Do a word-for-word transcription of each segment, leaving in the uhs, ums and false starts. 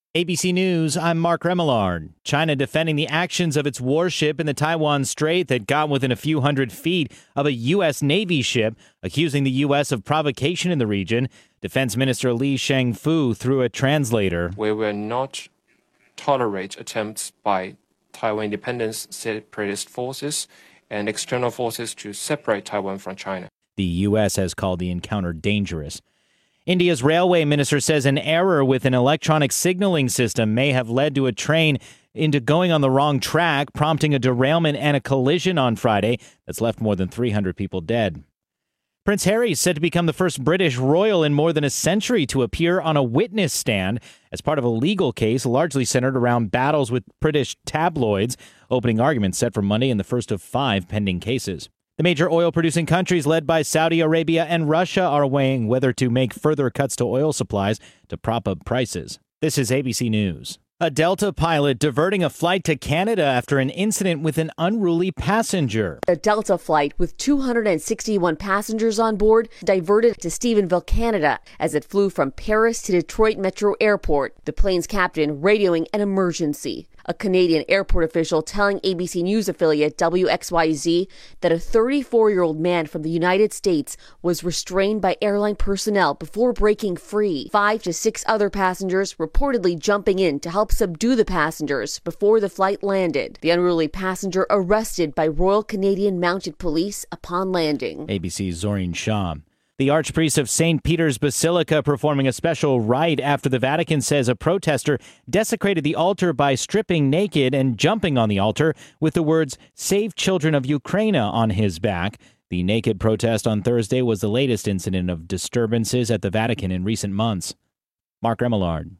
A B C News, I'm Mark Remillard. China defending the actions of its warship in the Taiwan Strait that got within a few hundred feet of a U S. Navy ship, accusing the U S of provocation in the region. Defense Minister Li Shangfu through a translator. We will not tolerate attempts by Taiwan independence separatist forces and external forces to separate Taiwan from China. The U S has called the encounter dangerous. India's railway minister says an error with an electronic signaling system may have led to a train into going on the wrong track, prompting a derailment and a collision on Friday that's left more than three hundred people dead. Prince Harry is said to become the first British royal in more than a century to appear on a witness stand as part of a legal case largely centered around battles with British tabloids. Opening arguments set for Monday in the first of five pending cases. The major oil-producing countries led by Saudi Arabia and Russia are weighing whether to make further cuts to oil supplies to prop up prices. This is A B C News. A Delta pilot diverting a flight to Canada after an incident with an unruly passenger. A Delta flight with two hundred sixty-one passengers on board diverted to Stephenville, Canada, as it flew from Paris to Detroit Metro Airport. The plane's captain radioing an emergency. A Canadian airport official telling A B C News affiliate W X Y Z that a thirty-four-year-old man from the United States was restrained by airline personnel before breaking free. Five to six other passengers reportedly jumping in to help subdue the passengers before the flight landed. The unruly passenger arrested by Royal Canadian Mounted Police upon landing. A B C's Zoreen Shah. The Archpriest of Saint Peter's Basilica performing a special rite after the Vatican says a protester desecrated the altar by stripping naked and jumping on the altar with the words, "Save Children of Ukraine" on his back. The naked protest on Thursday was the latest incident of disturbances at the Vatican in recent months. Mark Remillard,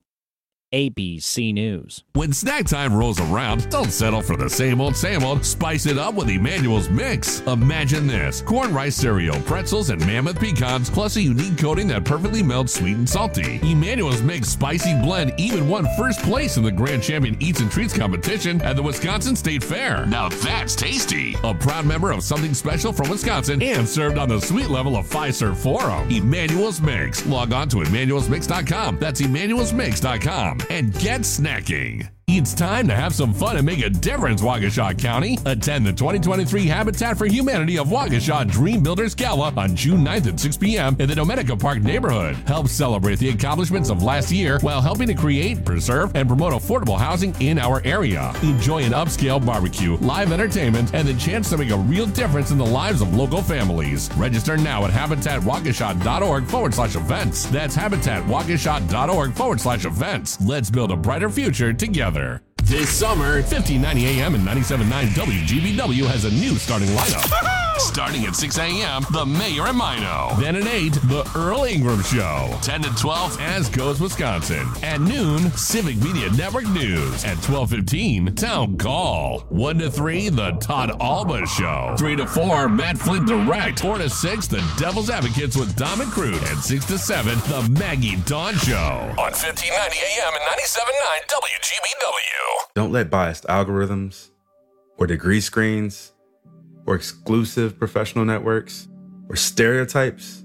A B C News. When snack time rolls around, don't settle for the same old, same old. Spice it up with Emmanuel's Mix. Imagine this: corn rice cereal, pretzels, and mammoth pecans, plus a unique coating that perfectly melts sweet and salty. Emmanuel's Mix Spicy Blend even won first place in the Grand Champion Eats and Treats competition at the Wisconsin State Fair. Now that's tasty. A proud member of Something Special from Wisconsin and served on the sweet level of Fiserv Forum. Emmanuel's Mix. Log on to emmanuels mix dot com. That's emmanuels mix dot com. And get snacking. It's time to have some fun and make a difference, Waukesha County. Attend the twenty twenty-three Habitat for Humanity of Waukesha Dream Builders Gala on June ninth at six p.m. in the Dominica Park neighborhood. Help celebrate the accomplishments of last year while helping to create, preserve, and promote affordable housing in our area. Enjoy an upscale barbecue, live entertainment, and the chance to make a real difference in the lives of local families. Register now at habitat waukesha dot org forward slash events. That's habitat waukesha dot org forward slash events. Let's build a brighter future together. This summer, fifteen ninety A M and ninety-seven point nine W G B W has a new starting lineup. Starting at six a.m., The Mayor and Mino. Then at eight, The Earl Ingram Show. ten to twelve, As Goes Wisconsin. At noon, Civic Media Network News. At twelve fifteen, Town Call. one to three, The Todd Alba Show. three to four, Matt Flint Direct. four to six, The Devil's Advocates with Dom and Crude. And six to seven, The Maggie Dawn Show. On fifteen ninety A M and ninety-seven point nine W G B W. Don't let biased algorithms or degree screens or exclusive professional networks or stereotypes,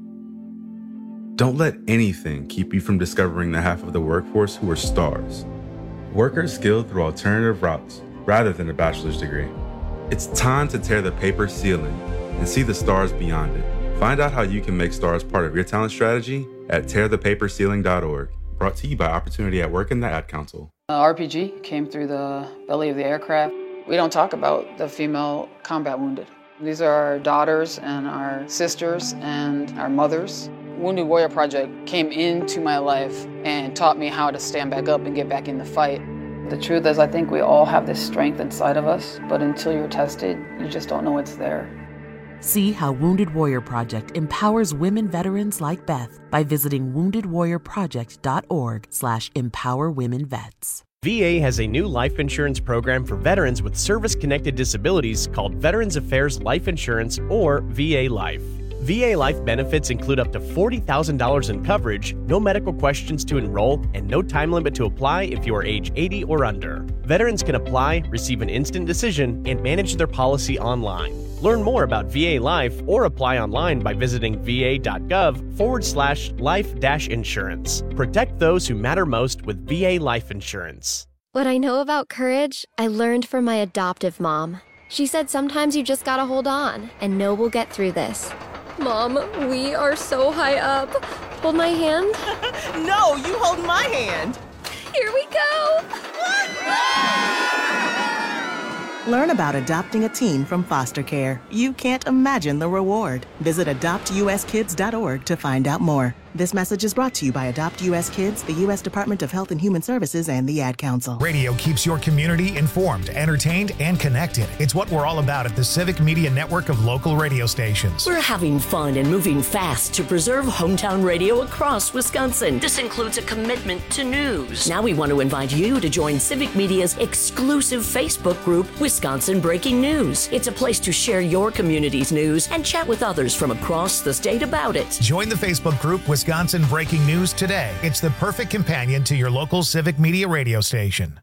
don't let anything keep you from discovering the half of the workforce who are stars. Workers skilled through alternative routes rather than a bachelor's degree. It's time to tear the paper ceiling and see the stars beyond it. Find out how you can make stars part of your talent strategy at tear the paper ceiling dot org. Brought to you by Opportunity at Work and the Ad Council. Uh, R P G came through the belly of the aircraft. We don't talk about the female combat wounded. These are our daughters and our sisters and our mothers. Wounded Warrior Project came into my life and taught me how to stand back up and get back in the fight. The truth is, I think we all have this strength inside of us, but until you're tested, you just don't know it's there. See how Wounded Warrior Project empowers women veterans like Beth by visiting wounded warrior project dot org slash empower women vets. V A has a new life insurance program for veterans with service-connected disabilities called Veterans Affairs Life Insurance, or V A Life. V A Life benefits include up to forty thousand dollars in coverage, no medical questions to enroll, and no time limit to apply if you are age eighty or under. Veterans can apply, receive an instant decision, and manage their policy online. Learn more about V A Life or apply online by visiting va.gov forward slash life dash insurance. Protect those who matter most with V A Life Insurance. What I know about courage, I learned from my adoptive mom. She said sometimes you just gotta hold on and know we'll get through this. Mom, we are so high up. Hold my hand. No, you hold my hand. Here we go. Learn about adopting a teen from foster care. You can't imagine the reward. Visit adopt u s kids dot org to find out more. This message is brought to you by Adopt U S Kids, the U S Department of Health and Human Services, and the Ad Council. Radio keeps your community informed, entertained, and connected. It's what we're all about at the Civic Media Network of local radio stations. We're having fun and moving fast to preserve hometown radio across Wisconsin. This includes a commitment to news. Now we want to invite you to join Civic Media's exclusive Facebook group, Wisconsin Breaking News. It's a place to share your community's news and chat with others from across the state about it. Join the Facebook group, Wisconsin Breaking News today. It's the perfect companion to your local Civic Media radio station.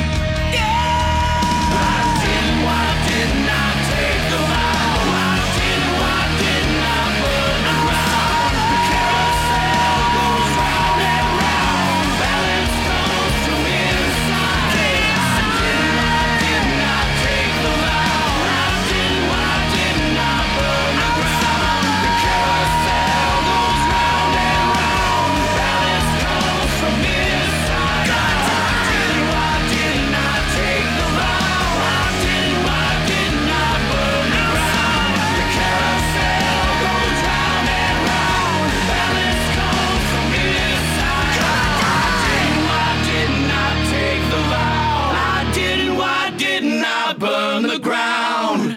Burn the ground.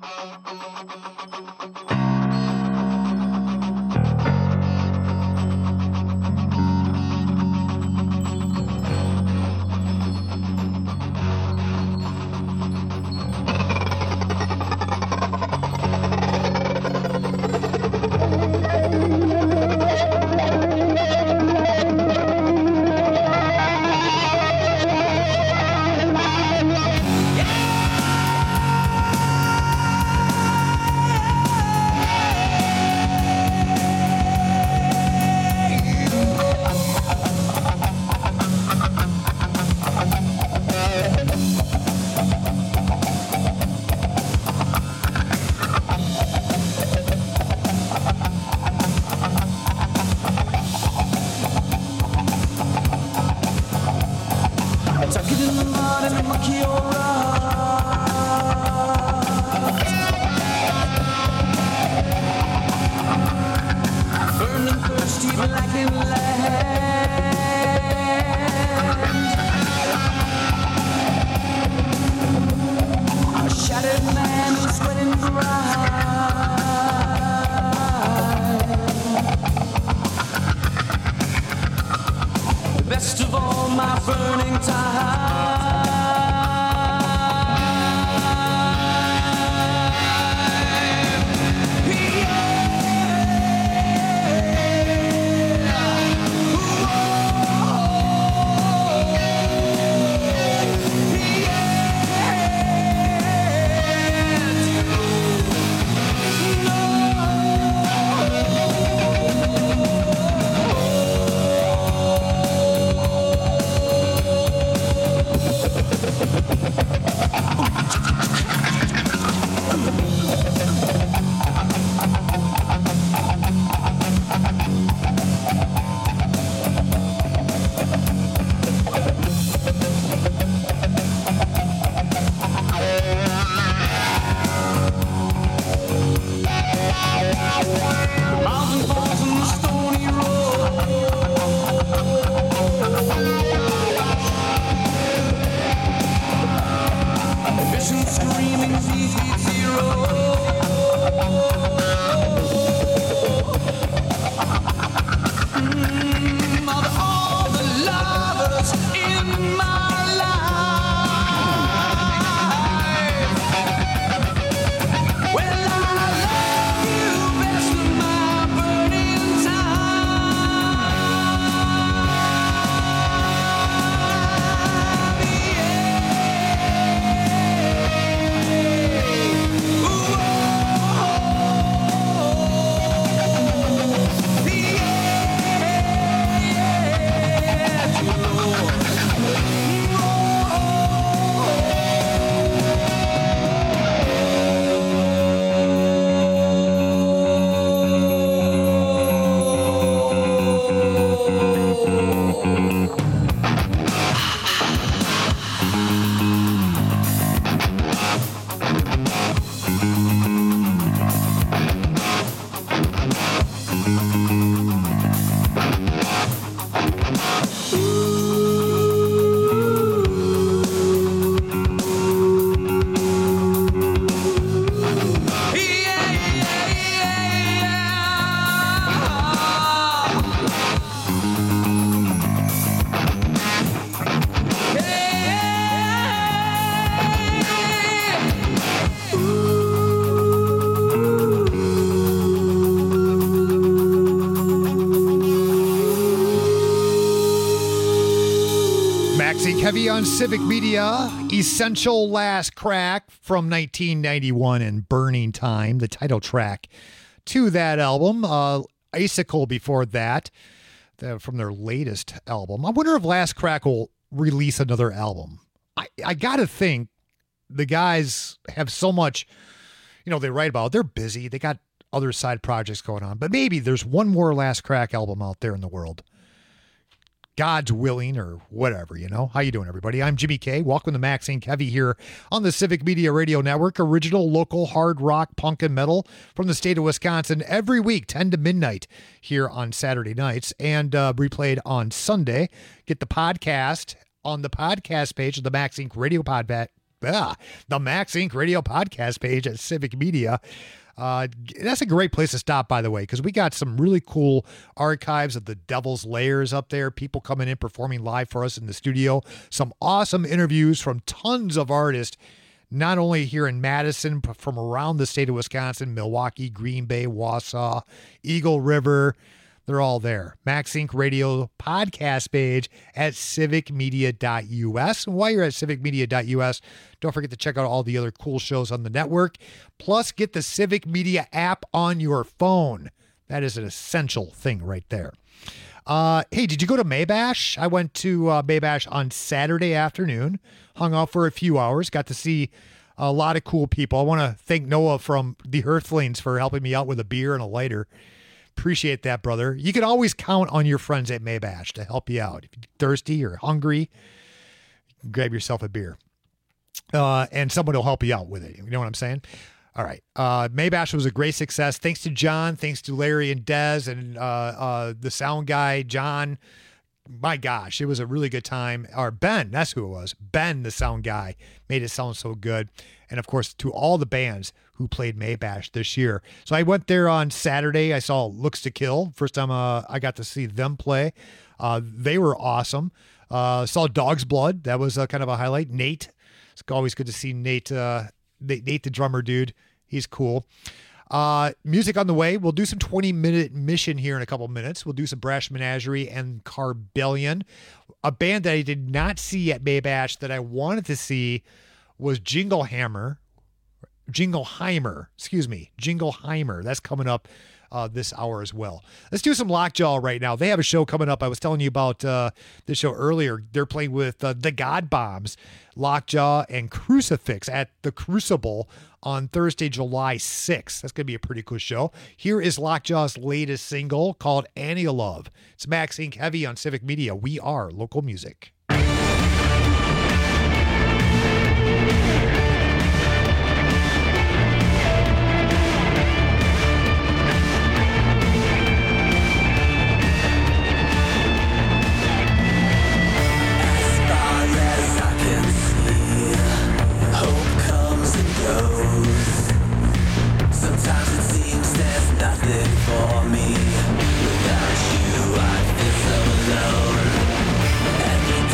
Best of all my burning time. Heavy on Civic Media, Essential Last Crack from nineteen ninety-one and Burning Time, the title track to that album. Uh, Icicle before that, the, from their latest album. I wonder if Last Crack will release another album. I, I got to think the guys have so much, you know, they write about. They're busy. They got other side projects going on. But maybe there's one more Last Crack album out there in the world. God's willing, or whatever, you know. How you doing, everybody? I'm Jimmy K. Welcome to Maxine Kevy here on the Civic Media Radio Network. Original local hard rock, punk, and metal from the state of Wisconsin every week, ten to midnight here on Saturday nights, and uh, replayed on Sunday. Get the podcast on the podcast page of the Max Incorporated. Radio Pod, ah, the Max Incorporated. Radio podcast page at Civic Media. Uh, that's a great place to stop, by the way, because we got some really cool archives of the Devil's Layers up there. People coming in, performing live for us in the studio. Some awesome interviews from tons of artists, not only here in Madison, but from around the state of Wisconsin, Milwaukee, Green Bay, Wausau, Eagle River. They're all there. Max Incorporated. Radio podcast page at civic media dot u s. And while you're at civic media dot u s, don't forget to check out all the other cool shows on the network. Plus, get the Civic Media app on your phone. That is an essential thing right there. Uh, hey, did you go to Maybash? I went to uh, Maybash on Saturday afternoon, hung out for a few hours, got to see a lot of cool people. I want to thank Noah from the Earthlings for helping me out with a beer and a lighter. Appreciate that, brother. You can always count on your friends at Maybash to help you out. If you're thirsty or hungry, grab yourself a beer. Uh, and someone will help you out with it. You know what I'm saying? All right. Uh, Maybash was a great success. Thanks to John. Thanks to Larry and Dez and uh, uh, the sound guy, John. My gosh, it was a really good time. Or Ben, that's who it was. Ben, the sound guy, made it sound so good. And, of course, to all the bands who played Maybash this year. So I went there on Saturday. I saw Looks to Kill. First time uh, I got to see them play. Uh, they were awesome. Uh, saw Dog's Blood. That was uh, kind of a highlight. Nate. It's always good to see Nate, uh, Nate, Nate the drummer dude. He's cool. Uh, music on the way. We'll do some twenty-minute mission here in a couple minutes. We'll do some Brash Menagerie and Carbellion. A band that I did not see at Maybash that I wanted to see was Jinglehammer. Jingleheimer, excuse me, Jingleheimer. That's coming up uh, this hour as well. Let's do some Lockjaw right now. They have a show coming up. I was telling you about uh, this show earlier. They're playing with uh, the God Bombs, Lockjaw, and Crucifix at the Crucible on Thursday, July sixth. That's going to be a pretty cool show. Here is Lockjaw's latest single called Annie Love. It's Max Incorporated. Heavy on Civic Media. We are local music. For me, without you, I feel so alone. Every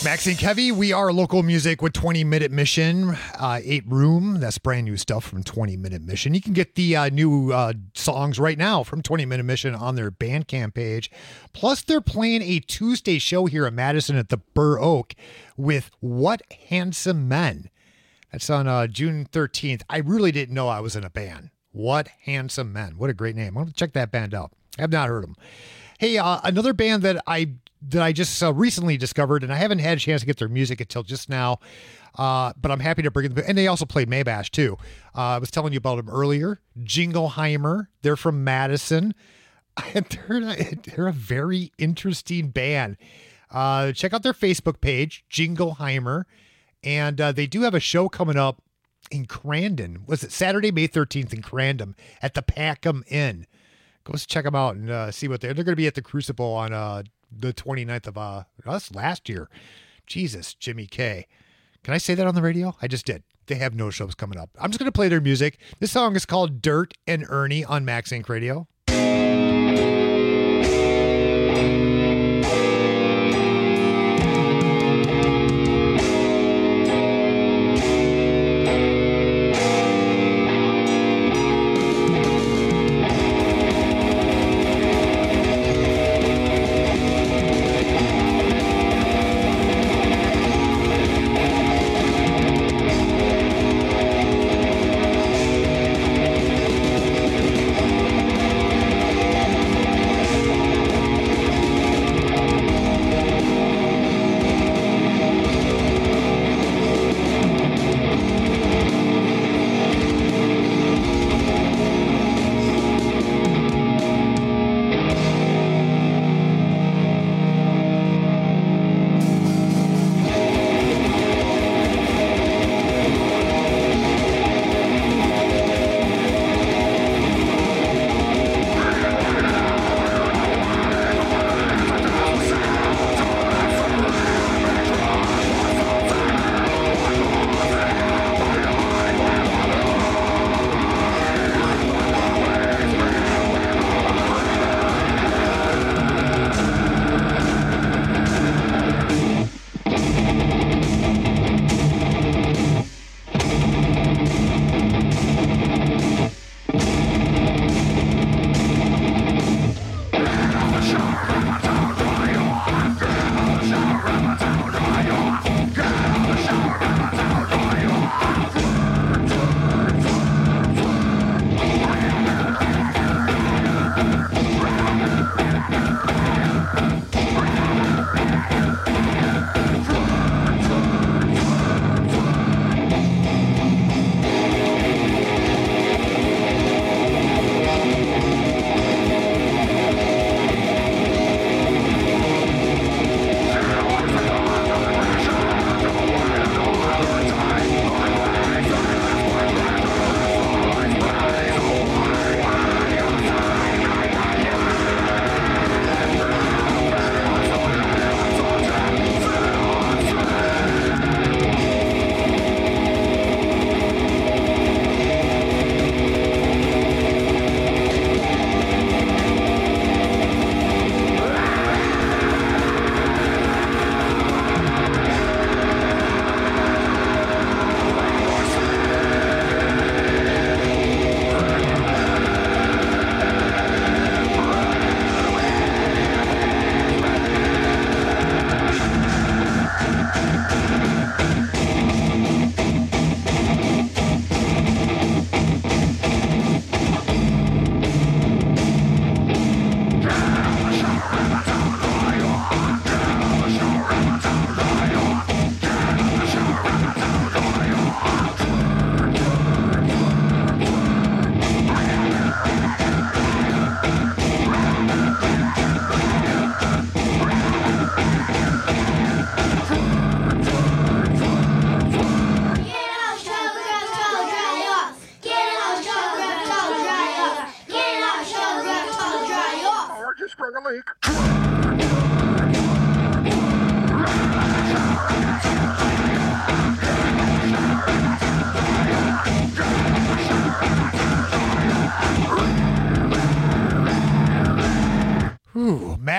Maxine Kevy, we are local music with twenty minute Mission, uh, eight room. That's brand new stuff from twenty minute Mission. You can get the uh, new uh, songs right now from twenty minute Mission on their Bandcamp page. Plus, they're playing a Tuesday show here at Madison at the Burr Oak with What Handsome Men. That's on uh, June thirteenth. I really didn't know I was in a band. What Handsome Men. What a great name. I'm going to check that band out. I have not heard them. Hey, uh, another band that I that I just uh, recently discovered, and I haven't had a chance to get their music until just now, uh, but I'm happy to bring them. And they also played Maybash, too. Uh, I was telling you about them earlier. Jingleheimer. They're from Madison. And they're, they're a very interesting band. Uh, check out their Facebook page, Jingleheimer. And uh, they do have a show coming up in Crandon. Was it Saturday, May thirteenth in Crandon at the Packham Inn? Go check them out and uh, see what they're. They're going to be at the Crucible on uh, the twenty-ninth of uh, that's last year. Jesus, Jimmy K. Can I say that on the radio? I just did. They have no shows coming up. I'm just going to play their music. This song is called Dirt and Ernie on Max Inc Radio.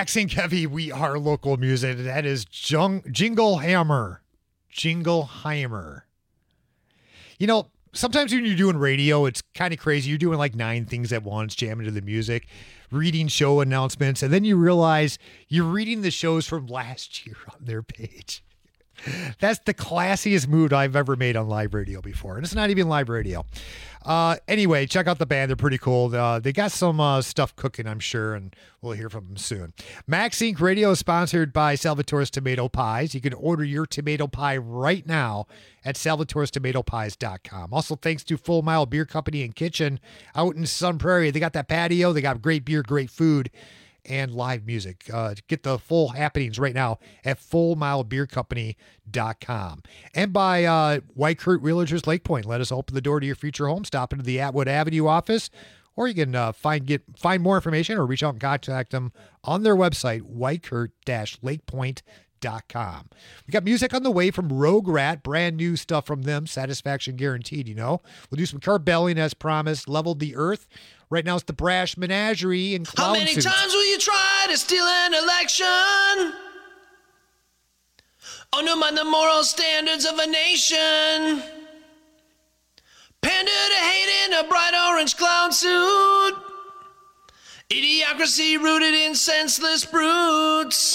Max and Kevy, we are local music. That is Jung, Jingle Hammer. Jingleheimer. You know, sometimes when you're doing radio, it's kind of crazy. You're doing like nine things at once, jamming to the music, reading show announcements, and then you realize you're reading the shows from last year on their page. That's the classiest move I've ever made on live radio before. And it's not even live radio. Uh, anyway, check out the band. They're pretty cool. Uh, they got some uh, stuff cooking, I'm sure, and we'll hear from them soon. Max Inc Radio is sponsored by Salvatore's Tomato Pies. You can order your tomato pie right now at salvatores tomato pies dot com. Also, thanks to Full Mile Beer Company and Kitchen out in Sun Prairie. They got that patio. They got great beer, great food, and live music. Uh, get the full happenings right now at full mile beer company dot com. And by uh, White Kurt Realtors Lake Point. Let us open the door to your future home. Stop into the Atwood Avenue office, or you can uh, find get find more information or reach out and contact them on their website, white kurt dash lake point dot com. We got music on the way from Rogue Rat, brand new stuff from them, satisfaction guaranteed, you know. We'll do some Carbellion as promised, Leveled the Earth. Right now it's the Brash Menagerie and Clown How many Suits. times will you try to steal an election? Undermine the moral standards of a nation. Pander to hate in a bright orange clown suit. Idiocracy rooted in senseless brutes.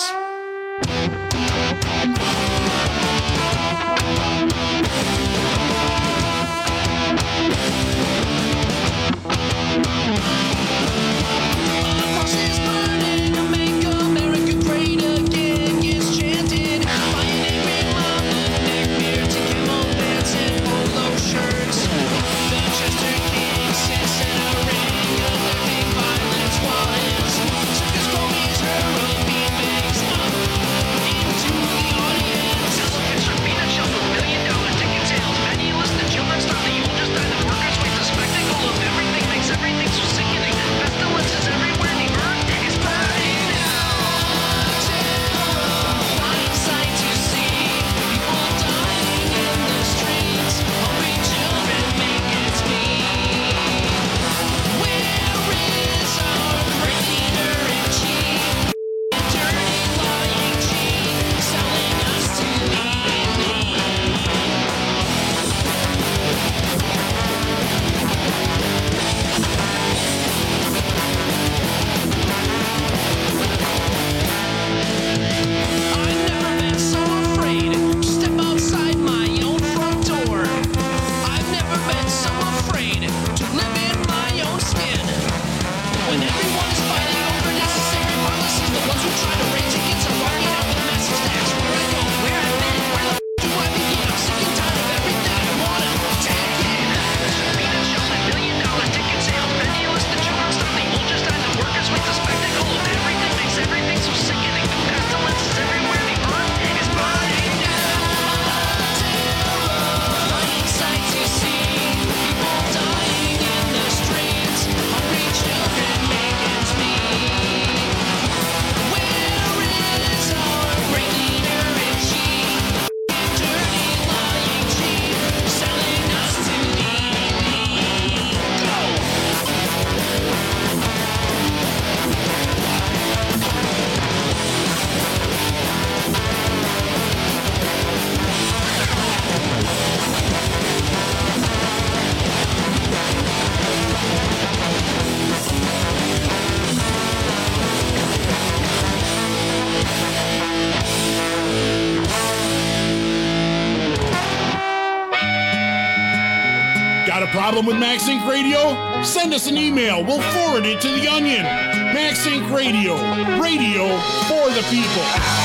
Problem with Max Inc Radio? Send us an email. We'll forward it to The Onion. Max Inc Radio. Radio for the people.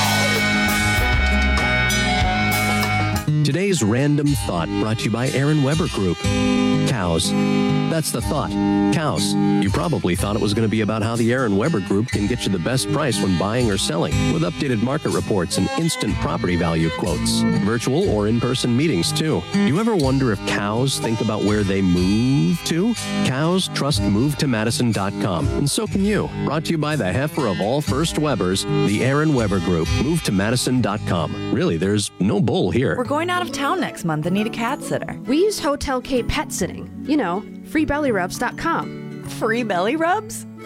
Today's random thought brought to you by Aaron Weber Group. Cows. That's the thought. Cows. You probably thought it was going to be about how the Aaron Weber Group can get you the best price when buying or selling, with updated market reports and instant property value quotes. Virtual or in-person meetings, too. You ever wonder if cows think about where they move to? Cows trust move to madison dot com, and so can you. Brought to you by the heifer of all first Webers, the Aaron Weber Group. move to madison dot com. Really, there's no bull here. We're going out of town next month and need a cat sitter. We use Hotel K Pet Sitting. You know, free belly rubs dot com. Free belly rubs?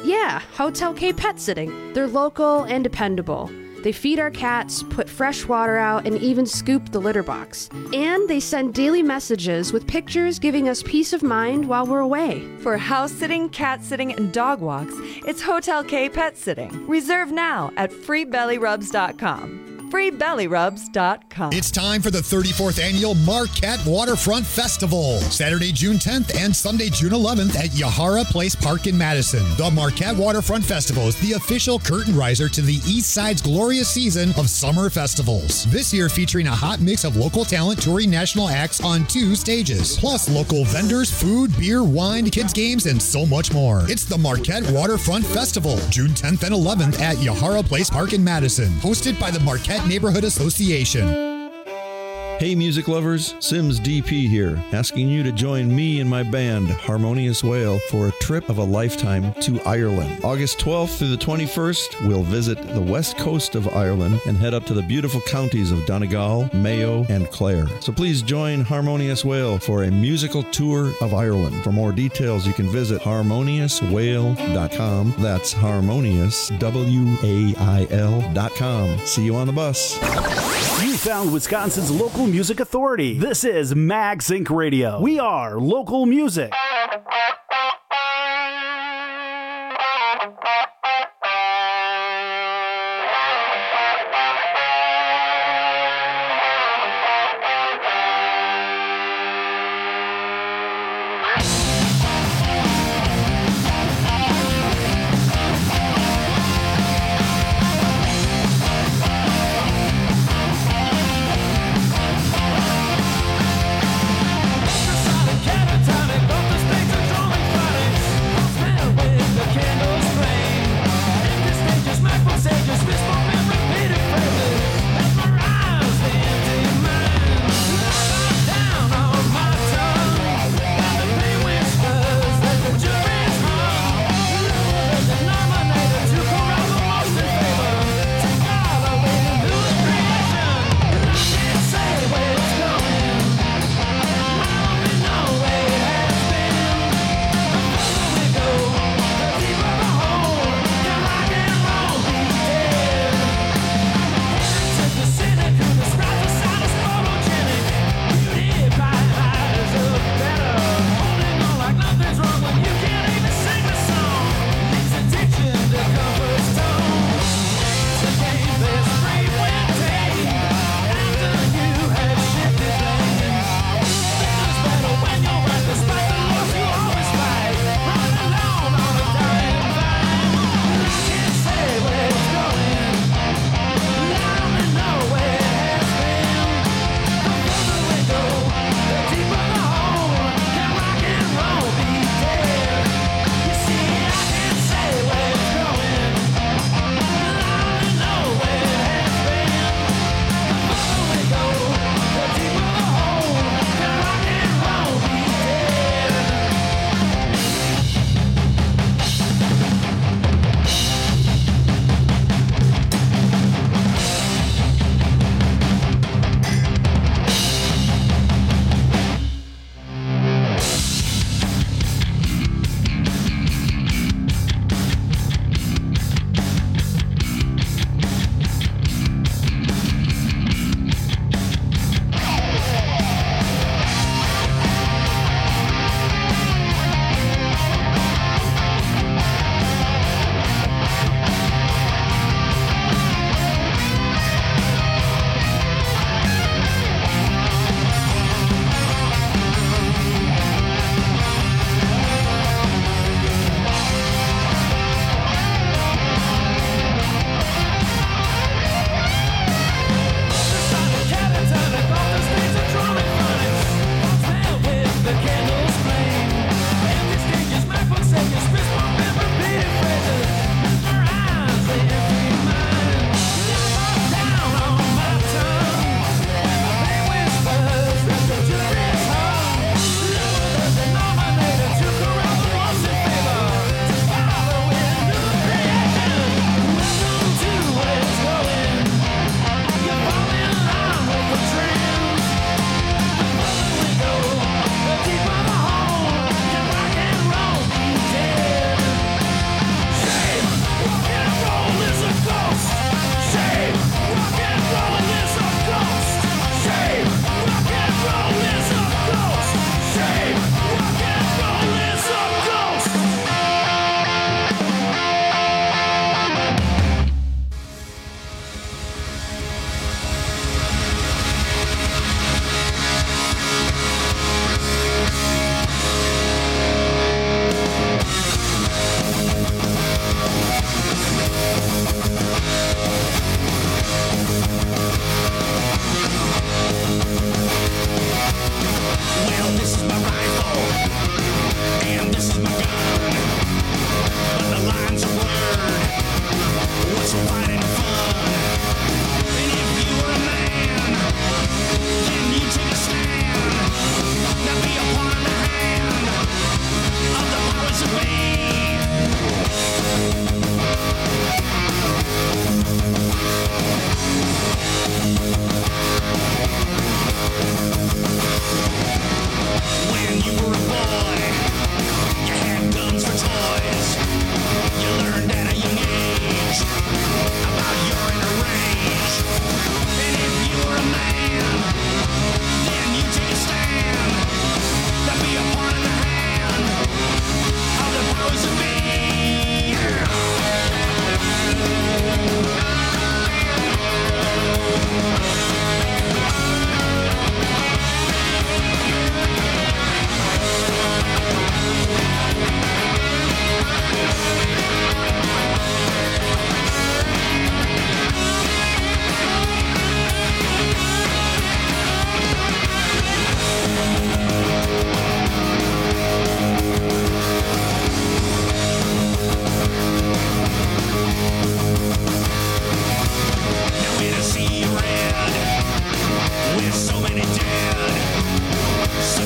Yeah, Hotel K Pet Sitting. They're local and dependable. They feed our cats, put fresh water out, and even scoop the litter box. And they send daily messages with pictures giving us peace of mind while we're away. For house sitting, cat sitting, and dog walks, it's Hotel K Pet Sitting. Reserve now at free belly rubs dot com. free belly rubs dot com. It's time for the thirty-fourth Annual Marquette Waterfront Festival. Saturday, June tenth and Sunday, June eleventh at Yahara Place Park in Madison. The Marquette Waterfront Festival is the official curtain riser to the East Side's glorious season of summer festivals. This year featuring a hot mix of local talent touring national acts on two stages. Plus local vendors, food, beer, wine, kids games, and so much more. It's the Marquette Waterfront Festival, June tenth and eleventh at Yahara Place Park in Madison. Hosted by the Marquette Neighborhood Association. Hey music lovers, Sims D P here, asking you to join me and my band, Harmonious Whale, for a trip of a lifetime to Ireland. August twelfth through the twenty-first, we'll visit the west coast of Ireland and head up to the beautiful counties of Donegal, Mayo, and Clare. So please join Harmonious Whale for a musical tour of Ireland. For more details, you can visit harmonious whale dot com. That's harmonious, W A I L dot com. See you on the bus. You found Wisconsin's local music authority. This is MagSync Radio. We are local music. Time it, both the states are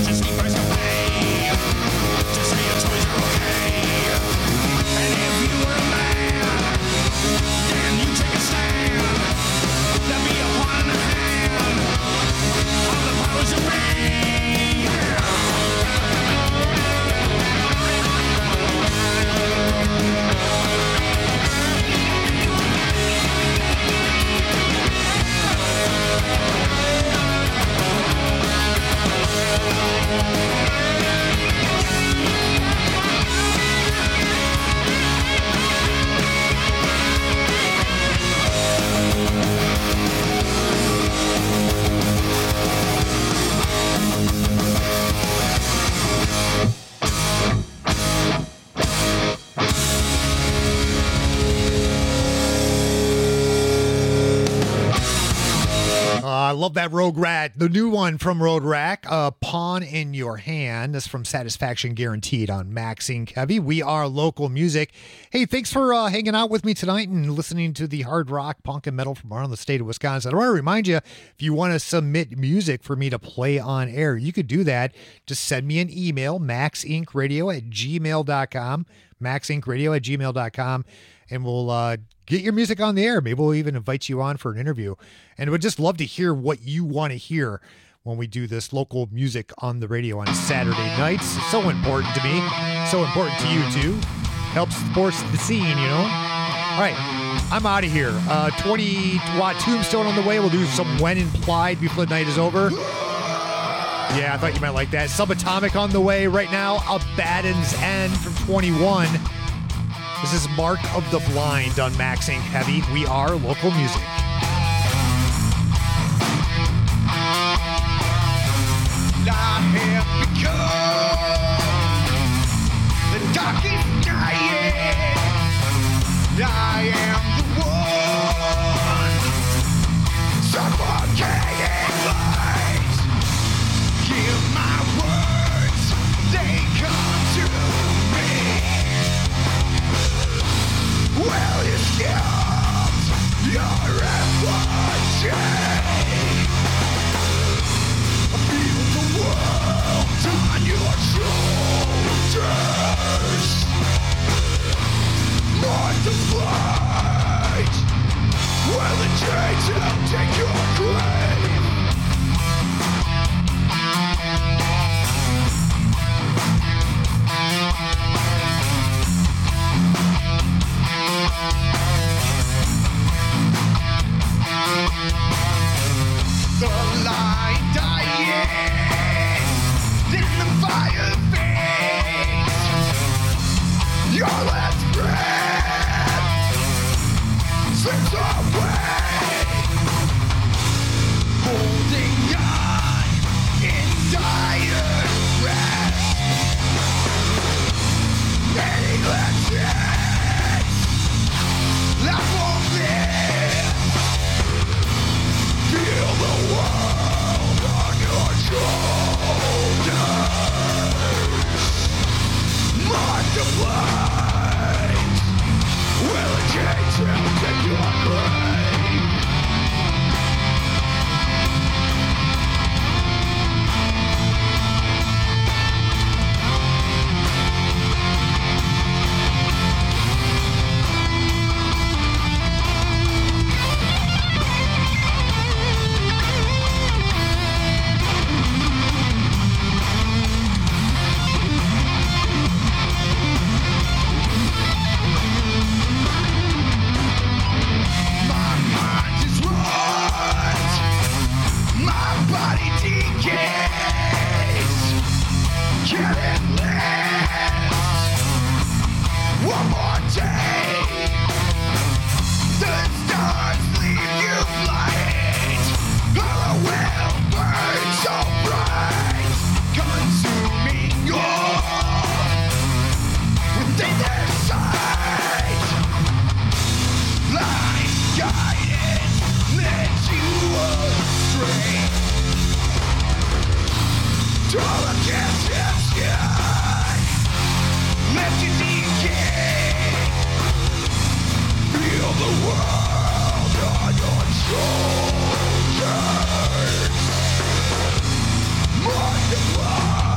a steep price to pay to say your toys are okay. And if you were a man, then you take a stand. There'd be a pawn in the hand of the powers that be. I love that Rogue Rat. The new one from Road Rack, uh, Pawn in Your Hand. That's from Satisfaction Guaranteed on Maxine Heavy. We are local music. Hey, thanks for uh, hanging out with me tonight and listening to the hard rock, punk, and metal from around the state of Wisconsin. I want to remind you, if you want to submit music for me to play on air, you could do that. Just send me an email, maxincradio at gmail dot com, maxincradio at gmail dot com, and we'll uh, get your music on the air. Maybe we'll even invite you on for an interview. And we'd just love to hear what you want to hear when we do this local music on the radio on Saturday nights. It's so important to me. So important to you, too. Helps support the scene, you know? All right, I'm out of here. Uh, twenty watt Tombstone on the way. We'll do some When Implied before the night is over. Yeah, I thought you might like that. Subatomic on the way right now. Abaddon's End from twenty-one. This is Mark of the Blind on Max Inc Heavy. We are local music. I have become the darkest night. I am the one suffocating light. Give my words, they come to me. Well, you skipped your reflection. Feel the world on your shoulders. Mark the flight. Well, the chains have taken your grave. The light dying in the fire fades. Your last breath slips away, holding on in dire rest. Any lessons that won't live. Feel the world on your shoulders. Mark the blind. Will it change him in your grave? One more day, the stars leave you blind. Our will burn so bright, consuming your within their sight. Blind guidance leads you astray. All against your sky, left you decay. Feel the world on your shoulders. Mark the blood.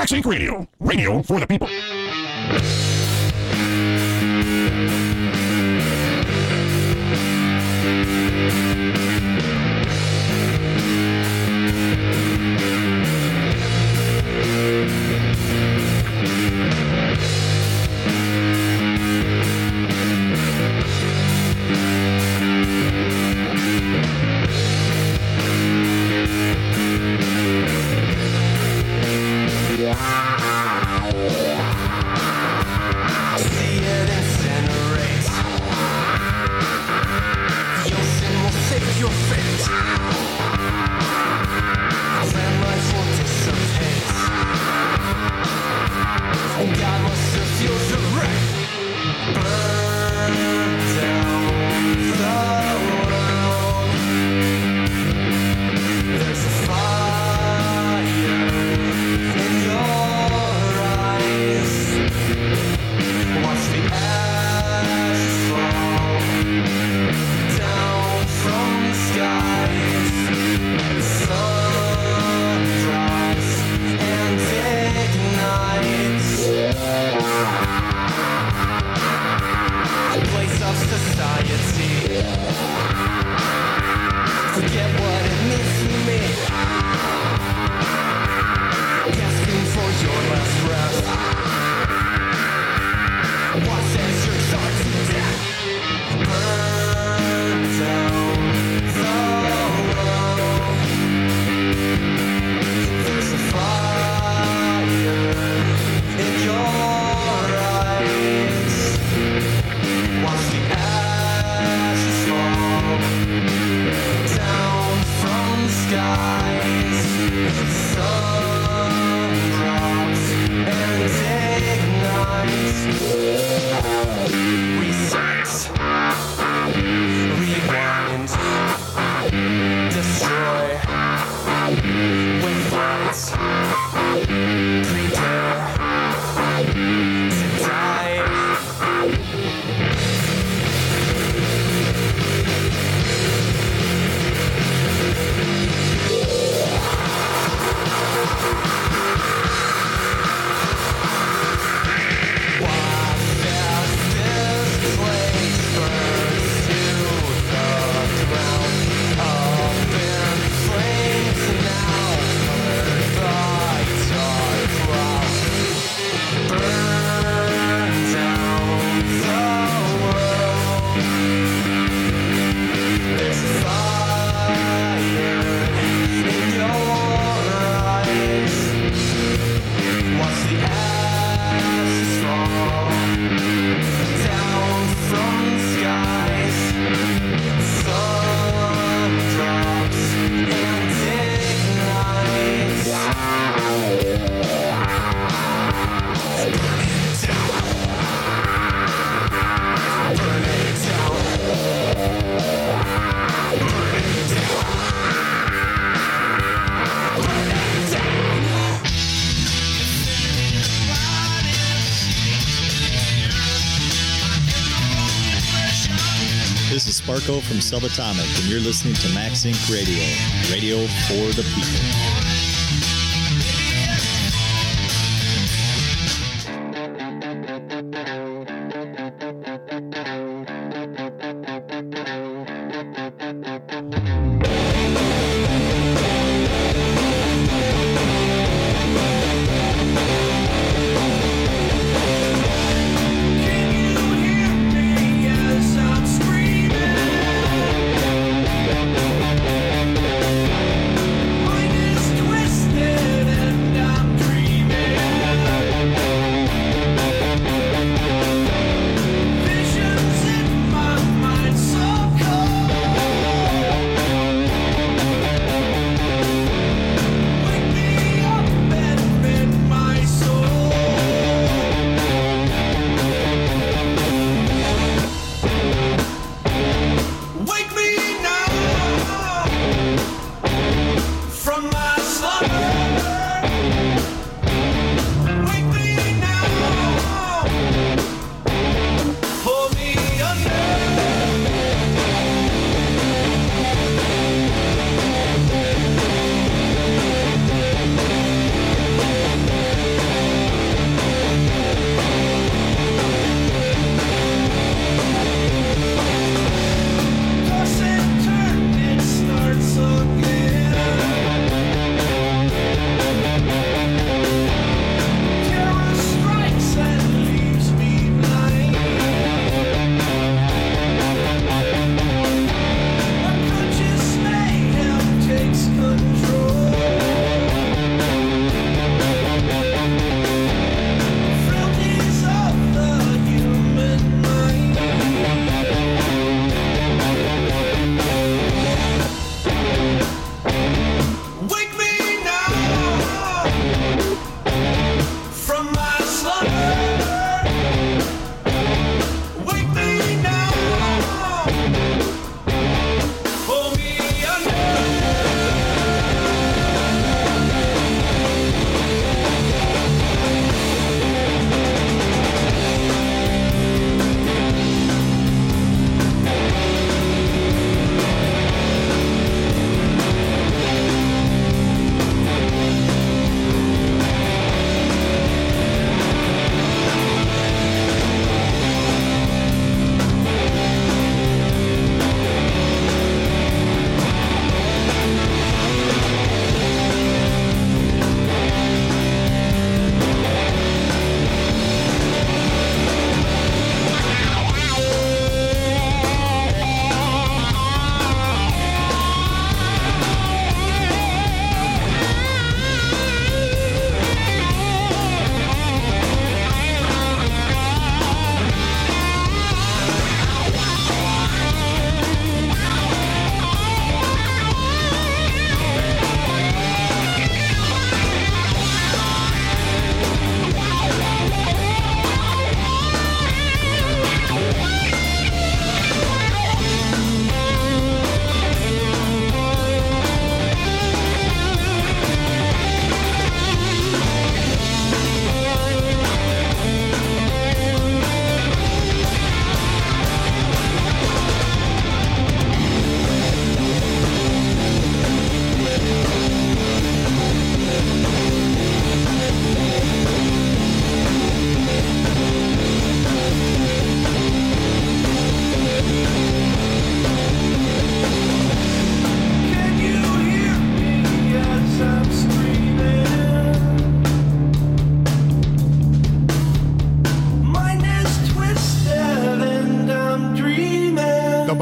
Max Inc Radio. Radio for the people. This is Sparko from Subatomic, and you're listening to Max Inc Radio, radio for the people. Minus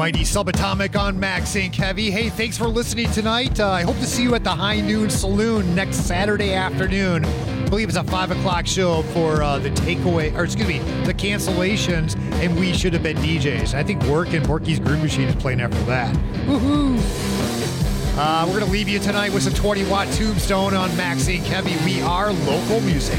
Mighty Subatomic on MaxInc Heavy. Hey, thanks for listening tonight. Uh, I hope to see you at the High Noon Saloon next Saturday afternoon. I believe it's a five o'clock show for uh, the takeaway, or excuse me, the cancellations, and We Should Have Been D Js. I think Work and Borky's Groove Machine is playing after that. Woohoo! Uh, we're going to leave you tonight with some twenty watt Tombstone on MaxInc Heavy. We are local music.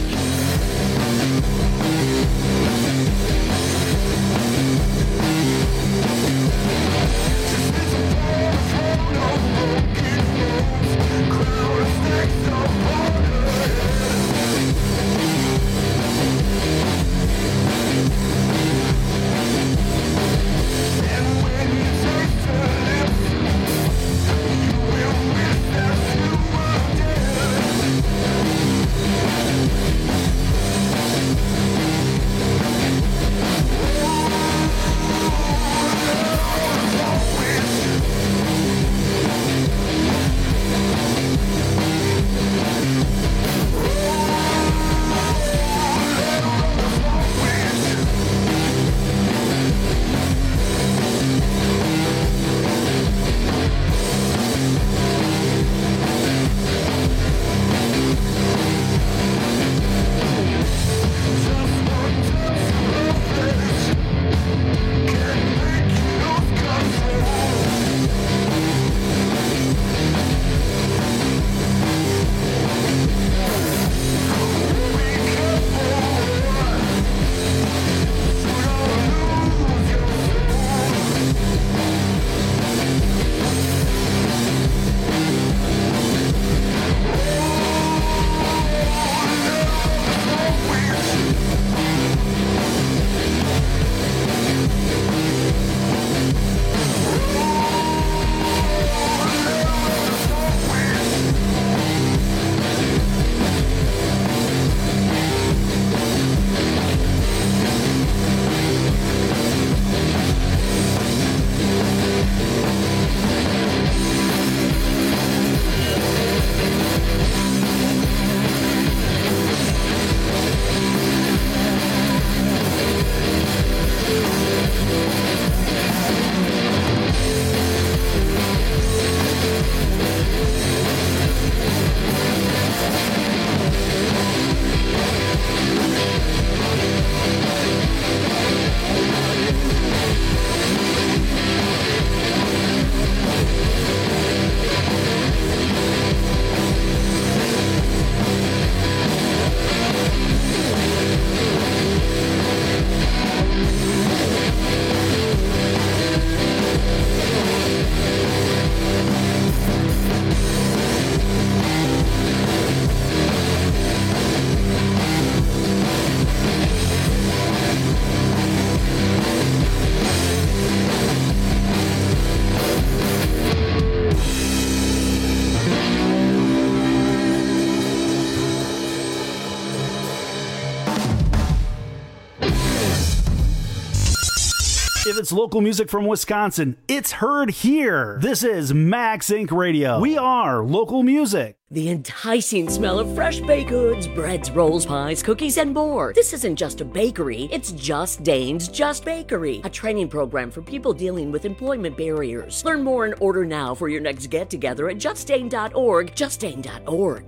If it's local music from Wisconsin, it's heard here. This is MaxInc Radio. We are local music. The enticing smell of fresh baked goods, breads, rolls, pies, cookies, and more. This isn't just a bakery, it's Just Dane's Just Bakery, a training program for people dealing with employment barriers. Learn more and order now for your next get-together at just dane dot org, just dane dot org.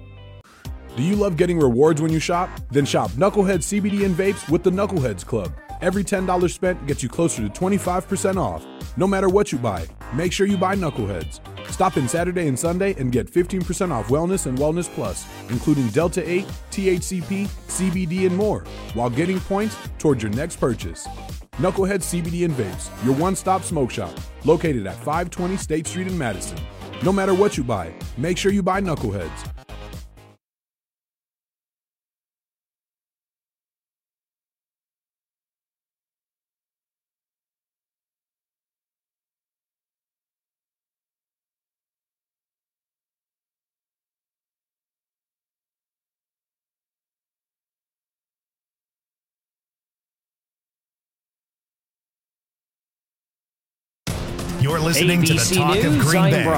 Do you love getting rewards when you shop? Then shop Knucklehead C B D and vapes with the Knuckleheads Club. Every ten dollars spent gets you closer to twenty-five percent off. No matter what you buy, make sure you buy Knuckleheads. Stop in Saturday and Sunday and get fifteen percent off Wellness and Wellness Plus, including Delta eight, T H C P, C B D, and more, while getting points towards your next purchase. Knucklehead C B D and Vapes, your one-stop smoke shop, located at five twenty State Street in Madison. No matter what you buy, make sure you buy Knuckleheads. You're listening A B to the C Talk News, of Green I'm Bay. Brian.